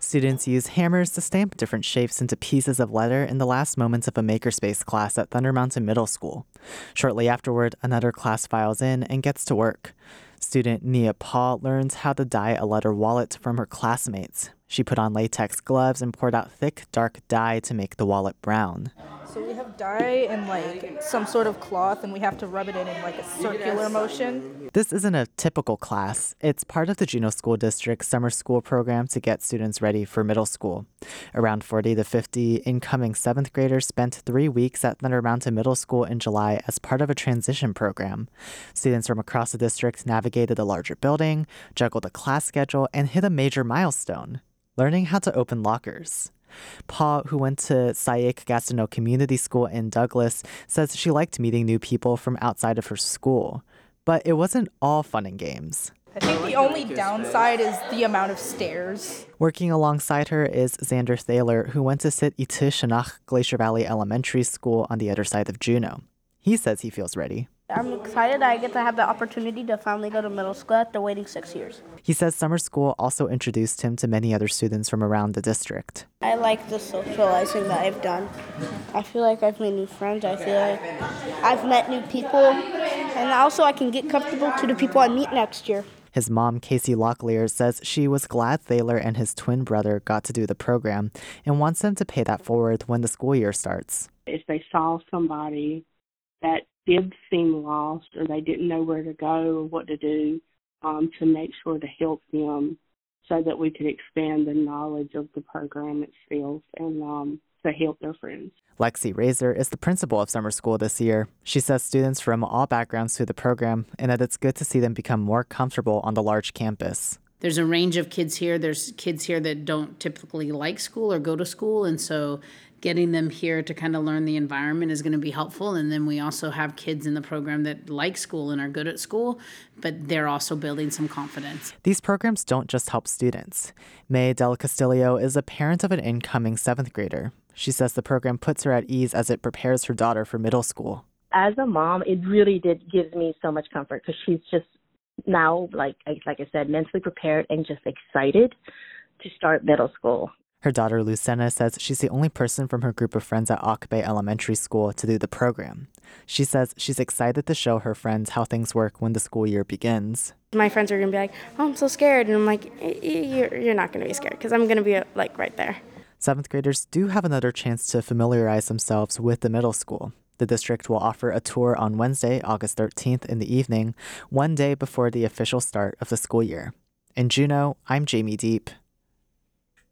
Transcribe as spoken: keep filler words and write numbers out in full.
Students use hammers to stamp different shapes into pieces of letter in the last moments of a makerspace class at Thunder Mountain Middle School. Shortly afterward, another class files in and gets to work. Student Nia Paul learns how to dye a letter wallet from her classmates. She put on latex gloves and poured out thick, dark dye to make the wallet brown. So we have dye and like some sort of cloth, and we have to rub it in in like a circular motion. This isn't a typical class. It's part of the Juneau School District's summer school program to get students ready for middle school. Around forty to fifty incoming seventh graders spent three weeks at Thunder Mountain Middle School in July as part of a transition program. Students from across the district navigated a larger building, juggled a class schedule, and hit a major milestone: learning how to open lockers. Paul, who went to Saik Gastineau Community School in Douglas, says she liked meeting new people from outside of her school. But it wasn't all fun and games. I think the only downside is the amount of stairs. Working alongside her is Xander Thaler, who went to sit Itu Shanach Glacier Valley Elementary School on the other side of Juneau. He says he feels ready. I'm excited I get to have the opportunity to finally go to middle school after waiting six years. He says summer school also introduced him to many other students from around the district. I like the socializing that I've done. I feel like I've made new friends. I feel like I've met new people. And also I can get comfortable to the people I meet next year. His mom, Casey Locklear, says she was glad Thaler and his twin brother got to do the program and wants them to pay that forward when the school year starts. If they saw somebody that did seem lost or they didn't know where to go or what to do, um, to make sure to help them so that we could expand the knowledge of the program itself and um, to help their friends. Lexi Razor is the principal of summer school this year. She says students from all backgrounds through the program and that it's good to see them become more comfortable on the large campus. There's a range of kids here. There's kids here that don't typically like school or go to school, and so getting them here to kind of learn the environment is going to be helpful. And then we also have kids in the program that like school and are good at school, but they're also building some confidence. These programs don't just help students. May Del Castillo is a parent of an incoming seventh grader. She says the program puts her at ease as it prepares her daughter for middle school. As a mom, it really did give me so much comfort because she's just now, like, like I said, mentally prepared and just excited to start middle school. Her daughter, Lucena, says she's the only person from her group of friends at Ock Bay Elementary School to do the program. She says she's excited to show her friends how things work when the school year begins. My friends are going to be like, oh, I'm so scared. And I'm like, you're, you're not going to be scared because I'm going to be, like, right there. Seventh graders do have another chance to familiarize themselves with the middle school. The district will offer a tour on Wednesday, August thirteenth in the evening, one day before the official start of the school year. In Juneau, I'm Jamie Deep.